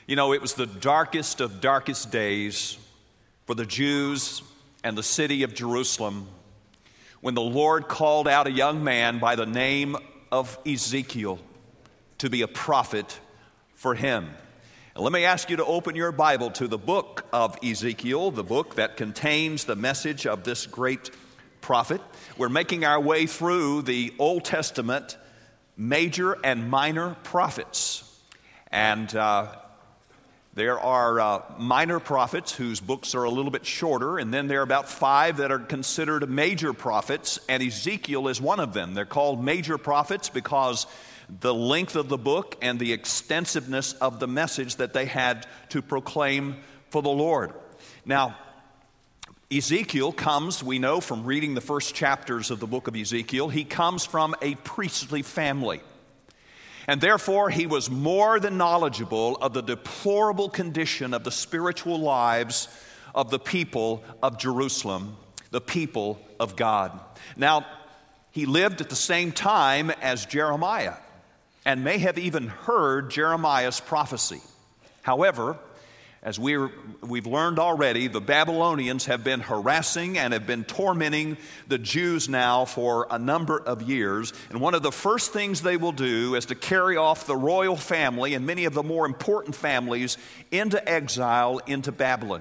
You know, it was the darkest of darkest days for the Jews and the city of Jerusalem when the Lord called out a young man by the name of Ezekiel to be a prophet for him. And let me ask you to open your Bible to the book of Ezekiel, the book that contains the message of this great prophet. We're making our way through the Old Testament major and minor prophets. And there are minor prophets whose books are a little bit shorter, and then there are about 5 that are considered major prophets, and Ezekiel is one of them. They're called major prophets because the length of the book and the extensiveness of the message that they had to proclaim for the Lord. Now, Ezekiel comes, we know from reading the first chapters of the book of Ezekiel, he comes from a priestly family. And therefore, he was more than knowledgeable of the deplorable condition of the spiritual lives of the people of Jerusalem, the people of God. Now, he lived at the same time as Jeremiah and may have even heard Jeremiah's prophecy. However, as we've learned already, the Babylonians have been harassing and have been tormenting the Jews now for a number of years. And one of the first things they will do is to carry off the royal family and many of the more important families into exile into Babylon.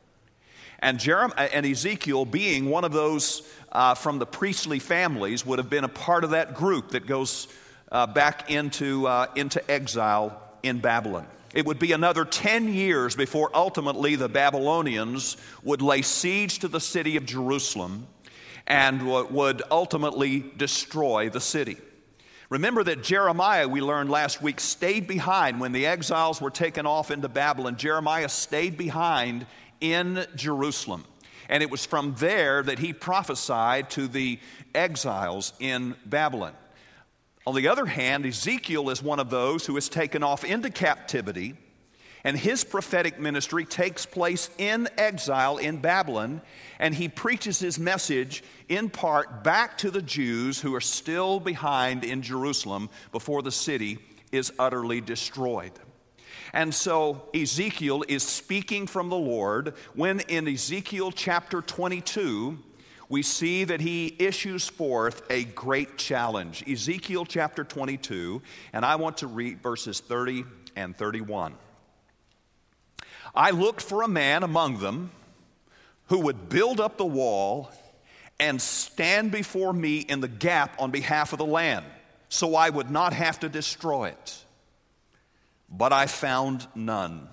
And Ezekiel, being one of those from the priestly families, would have been a part of that group that goes back into exile in Babylon. It would be another 10 years before ultimately the Babylonians would lay siege to the city of Jerusalem and would ultimately destroy the city. Remember that Jeremiah, we learned last week, stayed behind when the exiles were taken off into Babylon. Jeremiah stayed behind in Jerusalem. And it was from there that he prophesied to the exiles in Babylon. On the other hand, Ezekiel is one of those who is taken off into captivity, and his prophetic ministry takes place in exile in Babylon, and he preaches his message in part back to the Jews who are still behind in Jerusalem before the city is utterly destroyed. And so Ezekiel is speaking from the Lord when in Ezekiel chapter 22, we see that he issues forth a great challenge. Ezekiel chapter 22, and I want to read verses 30 and 31. I looked for a man among them who would build up the wall and stand before me in the gap on behalf of the land, so I would not have to destroy it. But I found none.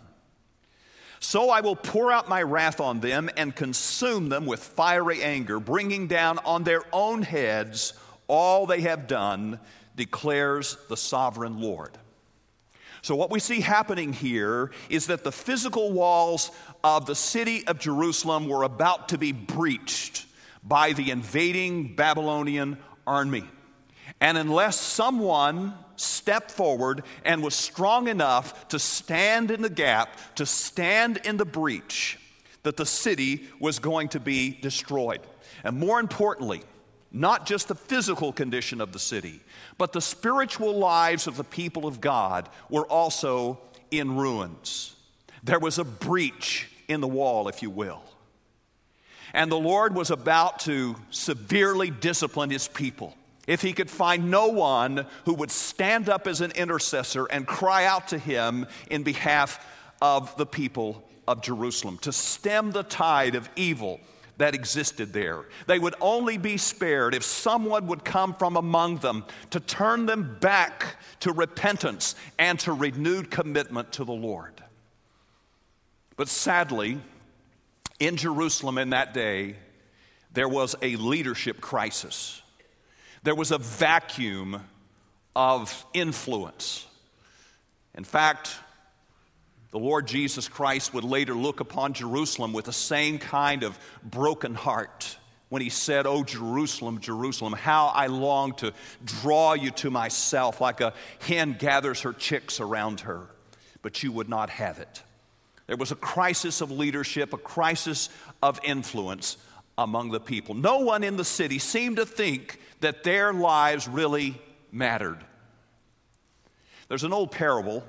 So I will pour out my wrath on them and consume them with fiery anger, bringing down on their own heads all they have done, declares the sovereign Lord. So what we see happening here is that the physical walls of the city of Jerusalem were about to be breached by the invading Babylonian army. And unless someone stepped forward and was strong enough to stand in the gap, to stand in the breach, that the city was going to be destroyed. And more importantly, not just the physical condition of the city, but the spiritual lives of the people of God were also in ruins. There was a breach in the wall, if you will. And the Lord was about to severely discipline his people if he could find no one who would stand up as an intercessor and cry out to him in behalf of the people of Jerusalem to stem the tide of evil that existed there. They would only be spared if someone would come from among them to turn them back to repentance and to renewed commitment to the Lord. But sadly, in Jerusalem in that day, there was a leadership crisis. There was a vacuum of influence. In fact, the Lord Jesus Christ would later look upon Jerusalem with the same kind of broken heart when he said, "Oh, Jerusalem, Jerusalem, how I long to draw you to myself like a hen gathers her chicks around her, but you would not have it." There was a crisis of leadership, a crisis of influence among the people. No one in the city seemed to think that their lives really mattered. There's an old parable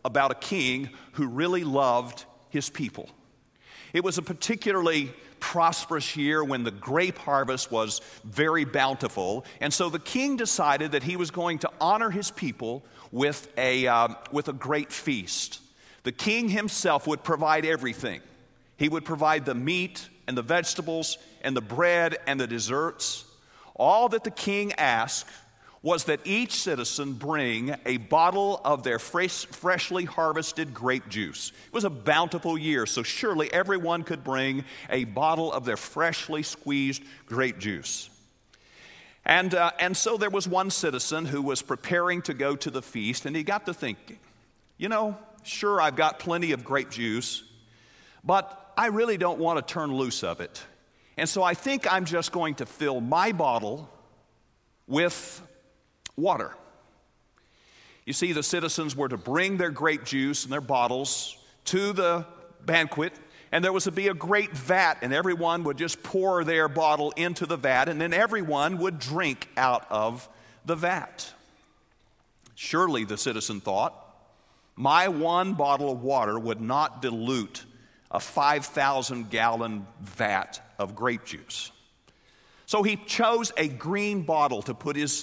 about a king who really loved his people. It was a particularly prosperous year when the grape harvest was very bountiful, and so the king decided that he was going to honor his people with a great feast. The king himself would provide everything. He would provide the meat and the vegetables and the bread and the desserts. All that the king asked was that each citizen bring a bottle of their freshly harvested grape juice. It was a bountiful year, so surely everyone could bring a bottle of their freshly squeezed grape juice. And so there was one citizen who was preparing to go to the feast, and he got to thinking, sure, I've got plenty of grape juice, but I really don't want to turn loose of it. And so I think I'm just going to fill my bottle with water. You see, the citizens were to bring their grape juice and their bottles to the banquet, and there was to be a great vat, and everyone would just pour their bottle into the vat, and then everyone would drink out of the vat. Surely, the citizen thought, my one bottle of water would not dilute a 5,000-gallon vat of grape juice. So he chose a green bottle to put his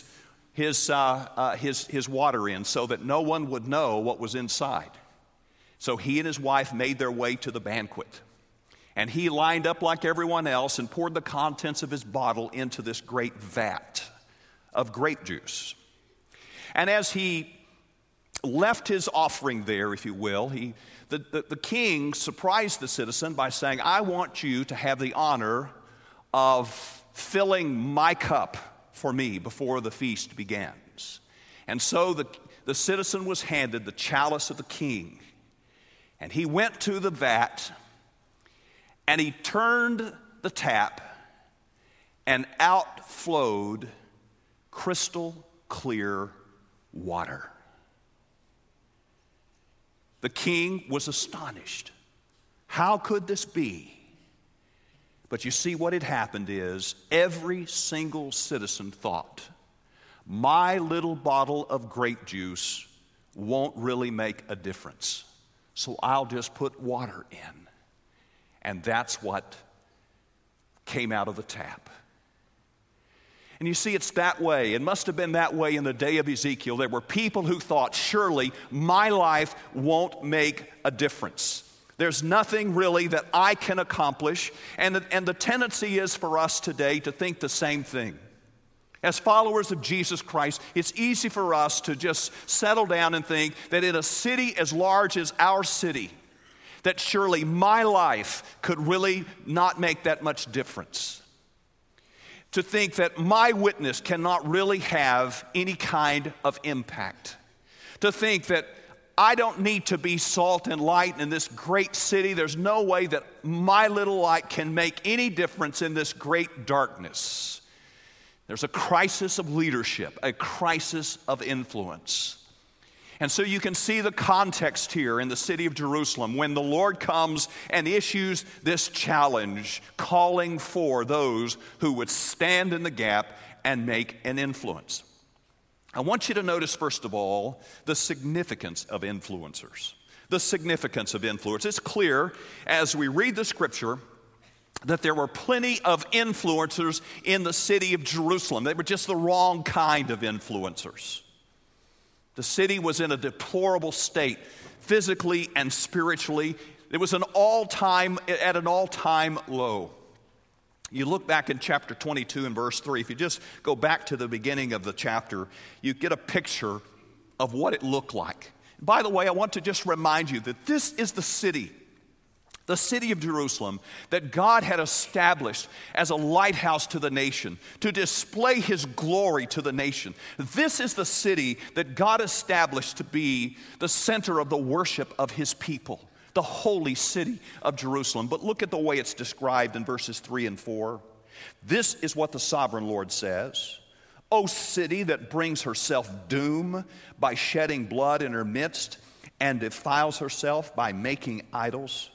water in so that no one would know what was inside. So he and his wife made their way to the banquet. And he lined up like everyone else and poured the contents of his bottle into this great vat of grape juice. And as he left his offering there, if you will, the king surprised the citizen by saying, I want you to have the honor of filling my cup for me before the feast begins. And so the citizen was handed the chalice of the king. And he went to the vat, and he turned the tap, and out flowed crystal clear water. The king was astonished. How could this be? But you see, what had happened is every single citizen thought, my little bottle of grape juice won't really make a difference, so I'll just put water in. And that's what came out of the tap. And you see, it's that way. It must have been that way in the day of Ezekiel. There were people who thought, surely my life won't make a difference. There's nothing really that I can accomplish. And the tendency is for us today to think the same thing. As followers of Jesus Christ, it's easy for us to just settle down and think that in a city as large as our city, that surely my life could really not make that much difference. To think that my witness cannot really have any kind of impact. To think that I don't need to be salt and light in this great city. There's no way that my little light can make any difference in this great darkness. There's a crisis of leadership, a crisis of influence. And so you can see the context here in the city of Jerusalem when the Lord comes and issues this challenge, calling for those who would stand in the gap and make an influence. I want you to notice, first of all, the significance of influencers. The significance of influence. It's clear as we read the scripture that there were plenty of influencers in the city of Jerusalem. They were just the wrong kind of influencers. The city was in a deplorable state, physically and spiritually. It was at an all-time low. You look back in chapter 22 and verse 3. If you just go back to the beginning of the chapter, you get a picture of what it looked like. By the way, I want to just remind you that this is the city of Jerusalem, that God had established as a lighthouse to the nation, to display His glory to the nation. This is the city that God established to be the center of the worship of His people, the holy city of Jerusalem. But look at the way it's described in verses 3 and 4. This is what the sovereign Lord says. O city that brings herself doom by shedding blood in her midst and defiles herself by making idols.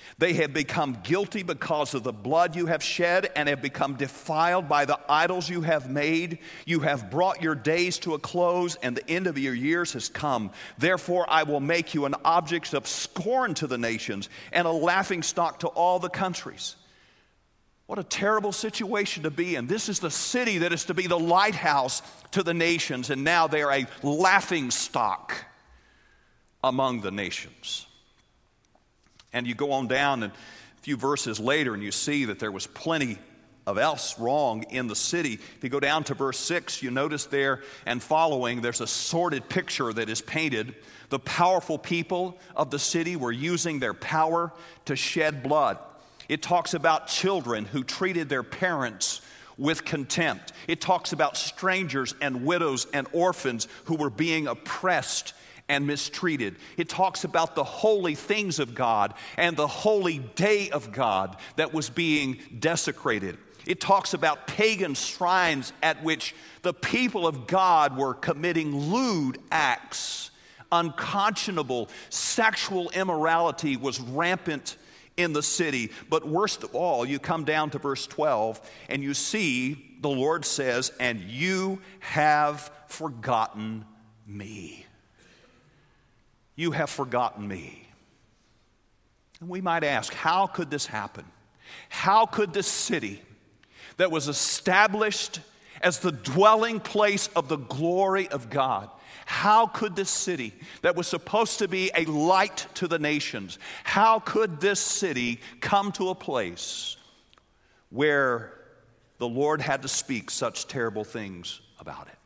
They have become guilty because of the blood you have shed and have become defiled by the idols you have made. You have brought your days to a close, and the end of your years has come. Therefore, I will make you an object of scorn to the nations and a laughingstock to all the countries. What a terrible situation to be in. This is the city that is to be the lighthouse to the nations, and now they are a laughingstock among the nations. And you go on down a few verses later and you see that there was plenty of else wrong in the city. If you go down to verse 6, you notice there and following, there's a sordid picture that is painted. The powerful people of the city were using their power to shed blood. It talks about children who treated their parents with contempt. It talks about strangers and widows and orphans who were being oppressed and mistreated. It talks about the holy things of God and the holy day of God that was being desecrated. It talks about pagan shrines at which the people of God were committing lewd acts. Unconscionable sexual immorality was rampant in the city. But worst of all, you come down to verse 12 and you see the Lord says, "And you have forgotten me." You have forgotten me. And we might ask, how could this happen? How could this city that was established as the dwelling place of the glory of God, how could this city that was supposed to be a light to the nations, how could this city come to a place where the Lord had to speak such terrible things about it?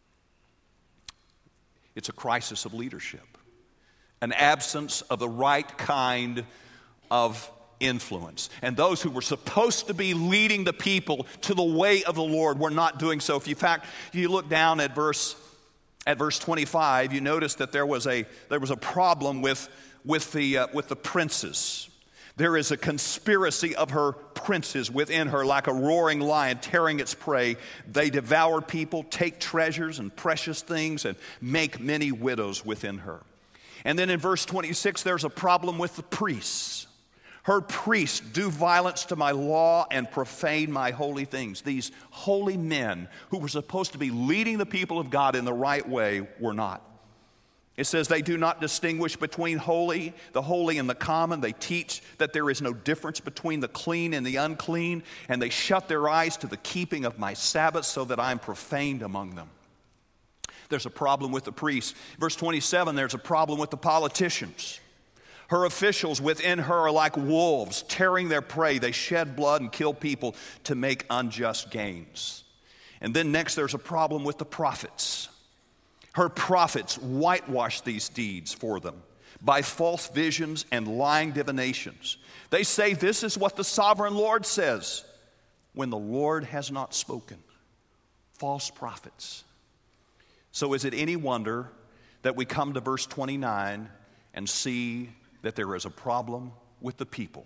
It's a crisis of leadership. An absence of the right kind of influence. And those who were supposed to be leading the people to the way of the Lord were not doing so. In fact, you look down at verse 25, you notice that there was a problem with the princes. There is a conspiracy of her princes within her, like a roaring lion tearing its prey. They devour people, take treasures and precious things, and make many widows within her. And then in verse 26, there's a problem with the priests. Her priests do violence to my law and profane my holy things. These holy men who were supposed to be leading the people of God in the right way were not. It says they do not distinguish between the holy and the common. They teach that there is no difference between the clean and the unclean, and they shut their eyes to the keeping of my Sabbath so that I am profaned among them. There's a problem with the priests. Verse 27, there's a problem with the politicians. Her officials within her are like wolves, tearing their prey. They shed blood and kill people to make unjust gains. And then next, there's a problem with the prophets. Her prophets whitewash these deeds for them by false visions and lying divinations. They say this is what the sovereign Lord says when the Lord has not spoken. False prophets. So is it any wonder that we come to verse 29 and see that there is a problem with the people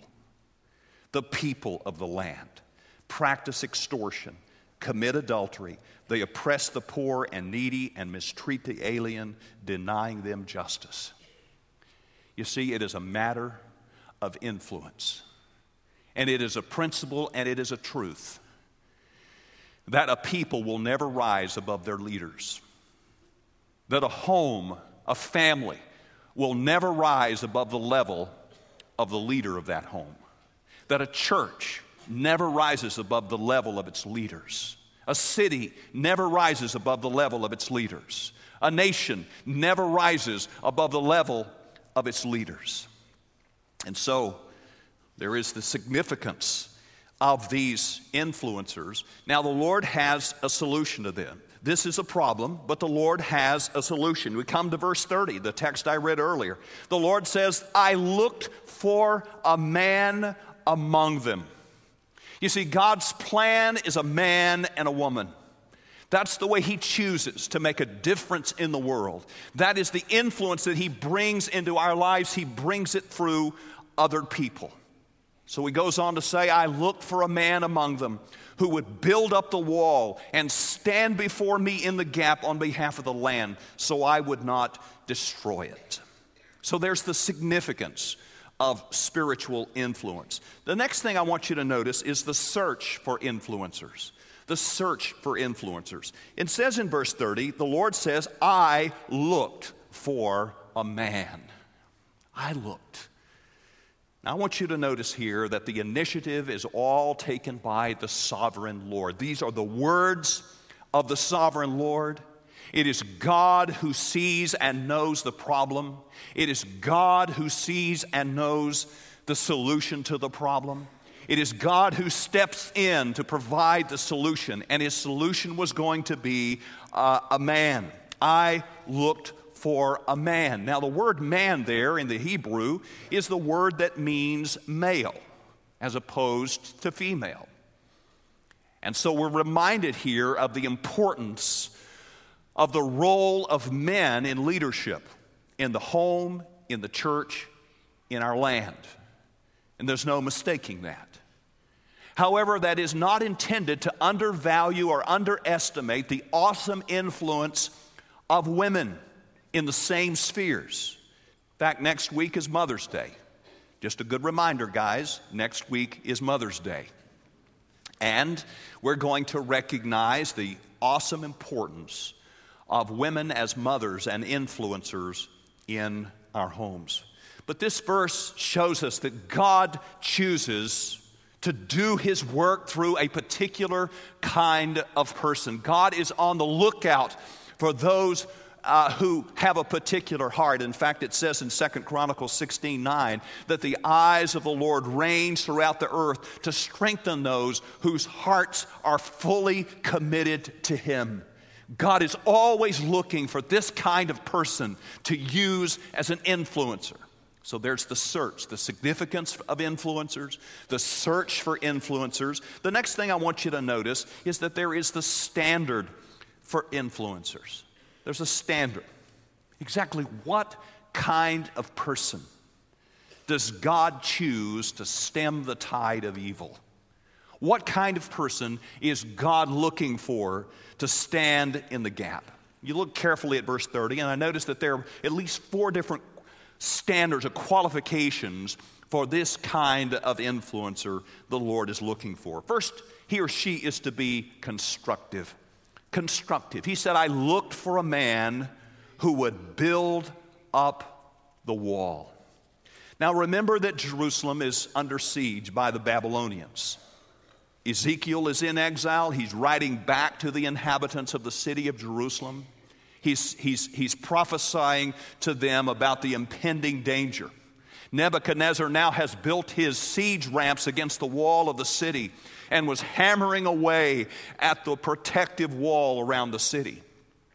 of the land? Practice extortion, commit adultery. They oppress the poor and needy and mistreat the alien, denying them justice. You see, it is a matter of influence. And it is a principle and it is a truth that a people will never rise above their leaders. That a home, a family, will never rise above the level of the leader of that home. That a church never rises above the level of its leaders. A city never rises above the level of its leaders. A nation never rises above the level of its leaders. And so there is the significance of these influencers. Now the Lord has a solution to them. This is a problem, but the Lord has a solution. We come to verse 30, the text I read earlier. The Lord says, I looked for a man among them. You see, God's plan is a man and a woman. That's the way He chooses to make a difference in the world. That is the influence that He brings into our lives. He brings it through other people. So He goes on to say, I looked for a man among them who would build up the wall and stand before me in the gap on behalf of the land so I would not destroy it. So there's the significance of spiritual influence. The next thing I want you to notice is the search for influencers. The search for influencers. It says in verse 30, the Lord says, I looked for a man. I looked. Now I want you to notice here that the initiative is all taken by the sovereign Lord. These are the words of the sovereign Lord. It is God who sees and knows the problem. It is God who sees and knows the solution to the problem. It is God who steps in to provide the solution, and his solution was going to be a man. I looked for a man. Now, the word man there in the Hebrew is the word that means male as opposed to female. And so we're reminded here of the importance of the role of men in leadership, in the home, in the church, in our land. And there's no mistaking that. However, that is not intended to undervalue or underestimate the awesome influence of women in the same spheres. In fact, next week is Mother's Day. Just a good reminder, guys, next week is Mother's Day. And we're going to recognize the awesome importance of women as mothers and influencers in our homes. But this verse shows us that God chooses to do his work through a particular kind of person. God is on the lookout for those who have a particular heart. In fact, it says in 2 Chronicles 16:9 that the eyes of the Lord range throughout the earth to strengthen those whose hearts are fully committed to him. God is always looking for this kind of person to use as an influencer. So there's the search, the significance of influencers, the search for influencers. The next thing I want you to notice is that there is the standard for influencers. There's a standard. Exactly what kind of person does God choose to stem the tide of evil? What kind of person is God looking for to stand in the gap? You look carefully at verse 30, and I notice that there are at least 4 different standards or qualifications for this kind of influencer the Lord is looking for. First, he or she is to be constructive. Constructive. He said, I looked for a man who would build up the wall. Now remember that Jerusalem is under siege by the Babylonians. Ezekiel is in exile. He's writing back to the inhabitants of the city of Jerusalem. He's prophesying to them about the impending danger. Nebuchadnezzar now has built his siege ramps against the wall of the city and was hammering away at the protective wall around the city.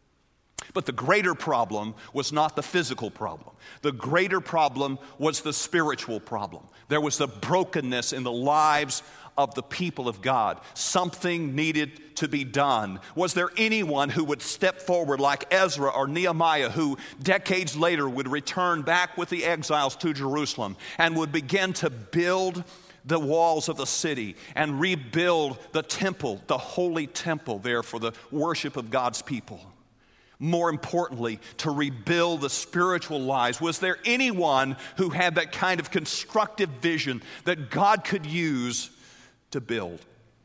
But the greater problem was not the physical problem. The greater problem was the spiritual problem. There was the brokenness in the lives of the people of God. Something needed to be done. Was there anyone who would step forward like Ezra or Nehemiah, who decades later would return back with the exiles to Jerusalem and would begin to build the walls of the city and rebuild the temple, the holy temple there for the worship of God's people? More importantly, to rebuild the spiritual lives. Was there anyone who had that kind of constructive vision that God could use to build?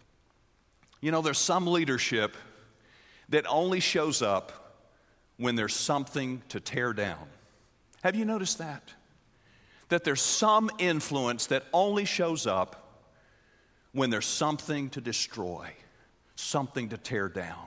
You know, there's some leadership that only shows up when there's something to tear down. Have you noticed that? That there's some influence that only shows up when there's something to destroy, something to tear down.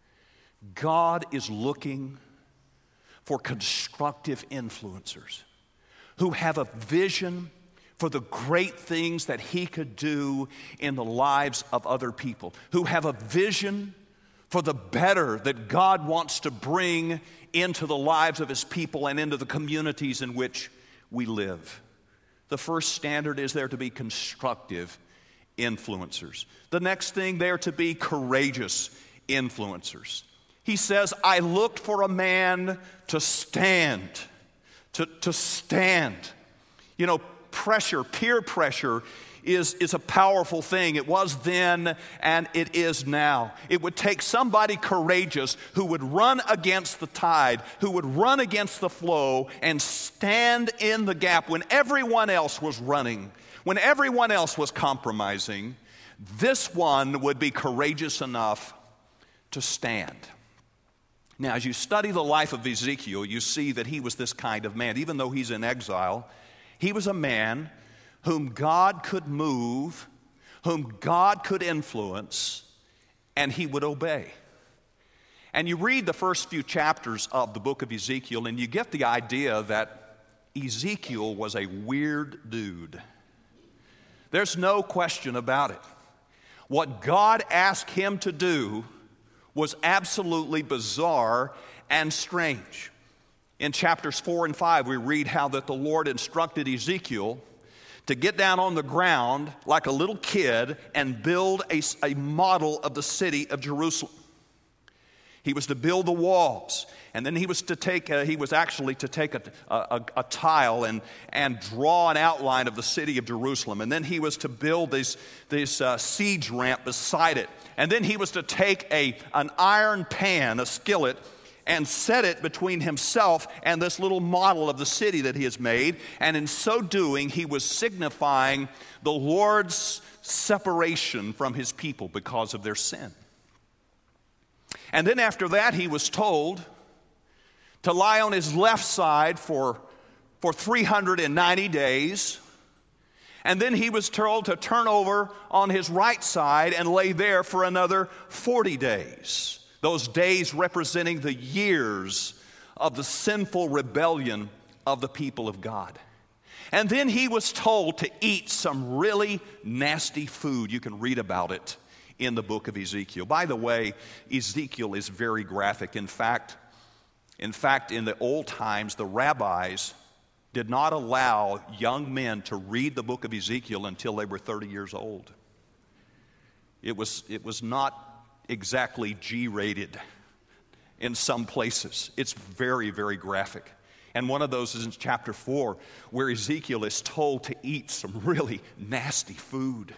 God is looking for constructive influencers who have a vision for the great things that he could do in the lives of other people, who have a vision for the better that God wants to bring into the lives of his people and into the communities in which we live. The first standard is there to be constructive influencers. The next thing, there to be courageous influencers. He says, I looked for a man to stand, to stand. You know, pressure, peer pressure is a powerful thing. It was then and it is now. It would take somebody courageous who would run against the tide, who would run against the flow and stand in the gap when everyone else was running, when everyone else was compromising. This one would be courageous enough to stand. Now, as you study the life of Ezekiel, you see that he was this kind of man. Even though he's in exile, he was a man whom God could move, whom God could influence, and he would obey. And you read the first few chapters of the book of Ezekiel, and you get the idea that Ezekiel was a weird dude. There's no question about it. What God asked him to do was absolutely bizarre and strange. In chapters 4 and 5, we read how that the Lord instructed Ezekiel to get down on the ground like a little kid and build a model of the city of Jerusalem. He was to build the walls, and then he was actually to take a tile and draw an outline of the city of Jerusalem, and then he was to build this siege ramp beside it, and then he was to take an iron pan, a skillet, and set it between himself and this little model of the city that he has made. And in so doing, he was signifying the Lord's separation from his people because of their sin. And then after that, he was told to lie on his left side for 390 days. And then he was told to turn over on his right side and lay there for another 40 days. Those days representing the years of the sinful rebellion of the people of God. And then he was told to eat some really nasty food. You can read about it in the book of Ezekiel. By the way, Ezekiel is very graphic. In fact, in the old times, the rabbis did not allow young men to read the book of Ezekiel until they were 30 years old. It was not exactly G-rated in some places. It's very, very graphic. And one of those is in chapter 4, where Ezekiel is told to eat some really nasty food.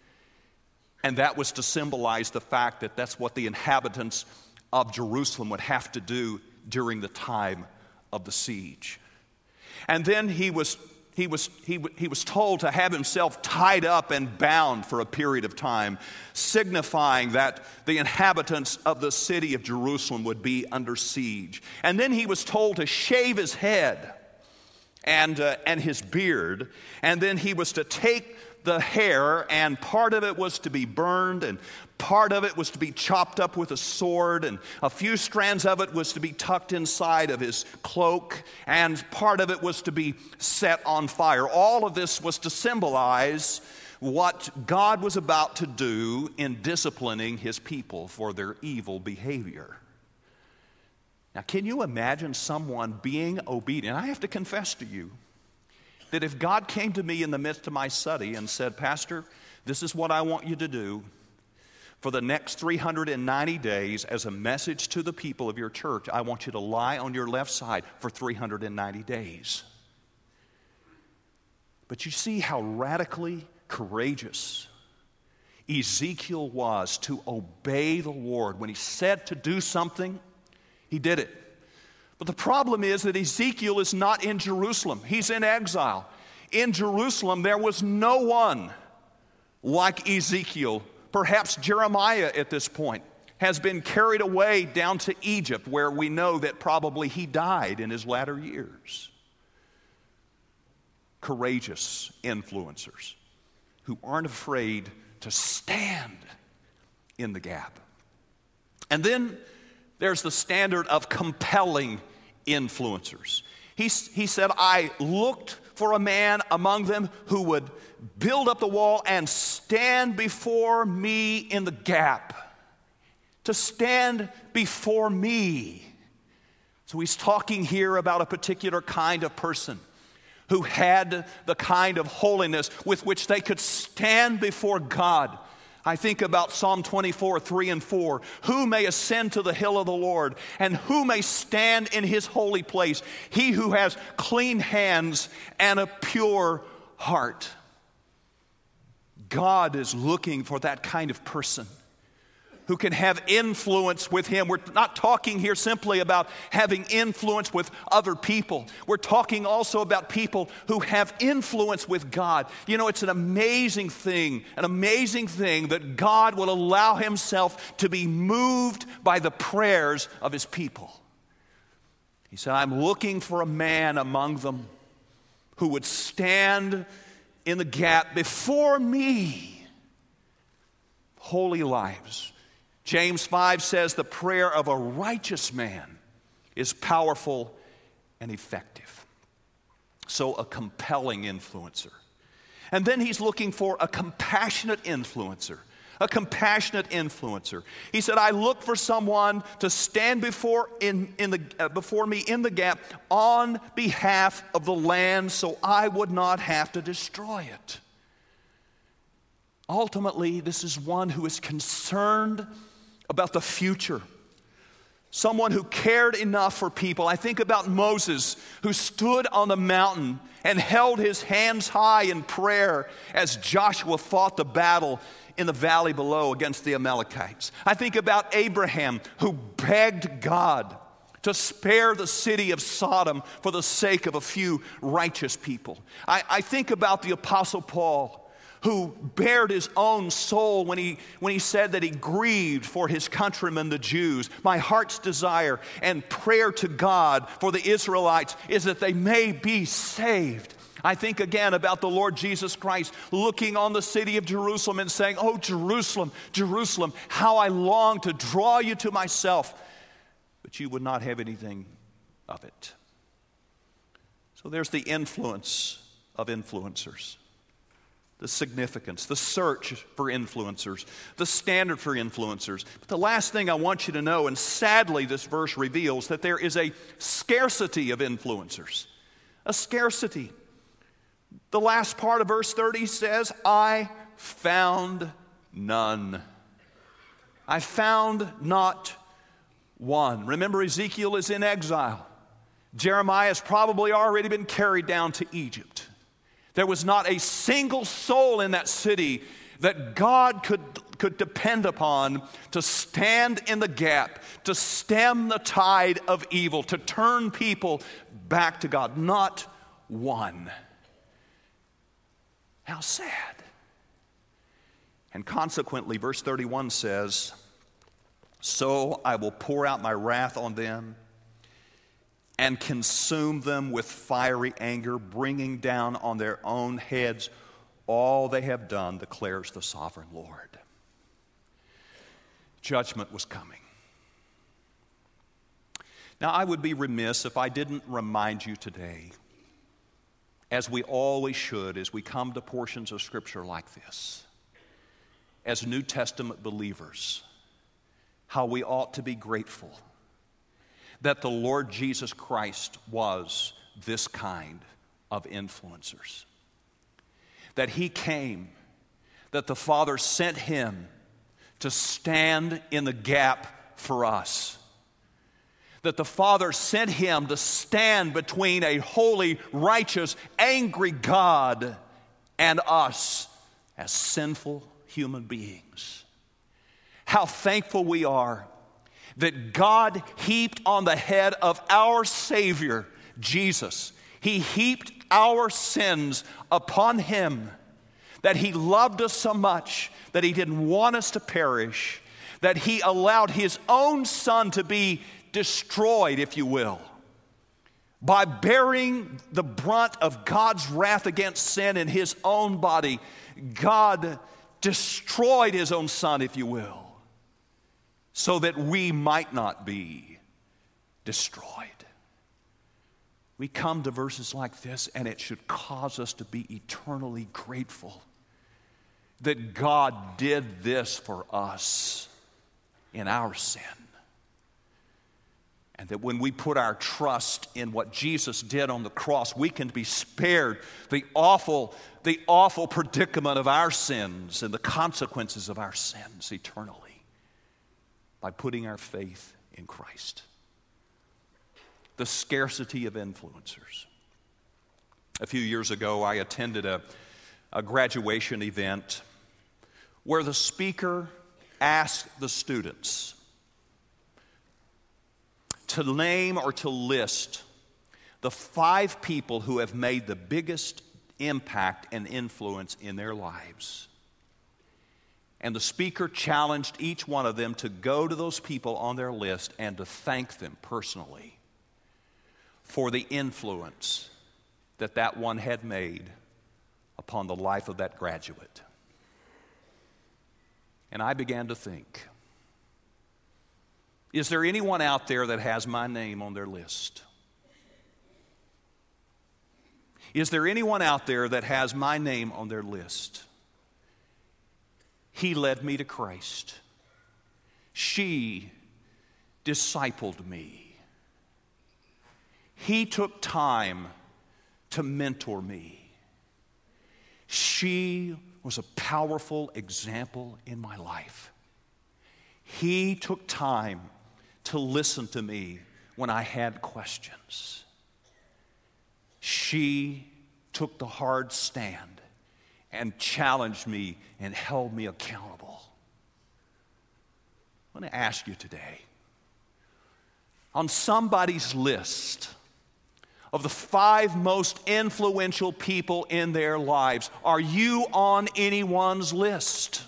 And that was to symbolize the fact that that's what the inhabitants of Jerusalem would have to do during the time of the siege. And then he was told to have himself tied up and bound for a period of time, signifying that the inhabitants of the city of Jerusalem would be under siege. And then he was told to shave his head and his beard, and then he was to take the hair, and part of it was to be burned, and part of it was to be chopped up with a sword, and a few strands of it was to be tucked inside of his cloak, and part of it was to be set on fire. All of this was to symbolize what God was about to do in disciplining his people for their evil behavior. Now, can you imagine someone being obedient? I have to confess to you that if God came to me in the midst of my study and said, "Pastor, this is what I want you to do for the next 390 days as a message to the people of your church. I want you to lie on your left side for 390 days. But you see how radically courageous Ezekiel was to obey the Lord. When he said to do something, he did it. But the problem is that Ezekiel is not in Jerusalem. He's in exile. In Jerusalem, there was no one like Ezekiel. Perhaps Jeremiah at this point has been carried away down to Egypt, where we know that probably he died in his latter years. Courageous influencers who aren't afraid to stand in the gap. And then there's the standard of compelling influencers. He said, I looked for a man among them who would build up the wall and stand before me in the gap. To stand before me. So he's talking here about a particular kind of person who had the kind of holiness with which they could stand before God. I think about Psalm 24, 3 and 4. Who may ascend to the hill of the Lord, and who may stand in his holy place? He who has clean hands and a pure heart. God is looking for that kind of person who can have influence with Him. We're not talking here simply about having influence with other people. We're talking also about people who have influence with God. You know, it's an amazing thing that God will allow Himself to be moved by the prayers of His people. He said, I'm looking for a man among them who would stand in the gap before me. Holy lives. James 5 says the prayer of a righteous man is powerful and effective. So a compelling influencer. And then he's looking for a compassionate influencer. A compassionate influencer. He said, I look for someone to stand before me in the gap on behalf of the land so I would not have to destroy it. Ultimately, this is one who is concerned about the future. Someone who cared enough for people. I think about Moses, who stood on the mountain and held his hands high in prayer as Joshua fought the battle in the valley below against the Amalekites. I think about Abraham, who begged God to spare the city of Sodom for the sake of a few righteous people. I think about the Apostle Paul, who bared his own soul when he said that he grieved for his countrymen, the Jews. My heart's desire and prayer to God for the Israelites is that they may be saved. I think again about the Lord Jesus Christ looking on the city of Jerusalem and saying, oh, Jerusalem, Jerusalem, how I long to draw you to myself, but you would not have anything of it. So there's the influence of influencers. The significance, the search for influencers, the standard for influencers. But the last thing I want you to know, and sadly this verse reveals, that there is a scarcity of influencers. A scarcity. The last part of verse 30 says, I found none. I found not one. Remember, Ezekiel is in exile. Jeremiah has probably already been carried down to Egypt. There was not a single soul in that city that God could depend upon to stand in the gap, to stem the tide of evil, to turn people back to God. Not one. How sad. And consequently, verse 31 says, so I will pour out my wrath on them and consume them with fiery anger, bringing down on their own heads all they have done, declares the sovereign Lord. Judgment was coming. Now, I would be remiss if I didn't remind you today, as we always should as we come to portions of Scripture like this, as New Testament believers, how we ought to be grateful that the Lord Jesus Christ was this kind of influencers. That He came, that the Father sent Him to stand in the gap for us. That the Father sent Him to stand between a holy, righteous, angry God and us as sinful human beings. How thankful we are that God heaped on the head of our Savior, Jesus, He heaped our sins upon Him, that He loved us so much that He didn't want us to perish, that He allowed His own Son to be destroyed, if you will, by bearing the brunt of God's wrath against sin in His own body. God destroyed His own Son, if you will, so that we might not be destroyed. We come to verses like this, and it should cause us to be eternally grateful that God did this for us in our sin. And that when we put our trust in what Jesus did on the cross, we can be spared the awful predicament of our sins and the consequences of our sins eternally by putting our faith in Christ. The scarcity of influencers. A few years ago, I attended a graduation event where the speaker asked the students to name or to list the 5 people who have made the biggest impact and influence in their lives. And the speaker challenged each one of them to go to those people on their list and to thank them personally for the influence that that one had made upon the life of that graduate. And I began to think, is there anyone out there that has my name on their list? Is there anyone out there that has my name on their list? He led me to Christ. She discipled me. He took time to mentor me. She was a powerful example in my life. He took time to listen to me when I had questions. She took the hard stand and challenged me and held me accountable. I want to ask you today, on somebody's list of the 5 most influential people in their lives, are you on anyone's list?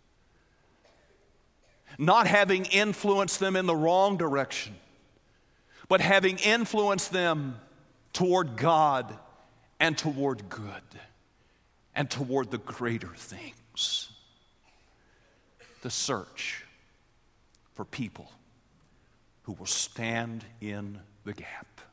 Not having influenced them in the wrong direction, but having influenced them toward God and toward good and toward the greater things. The search for people who will stand in the gap.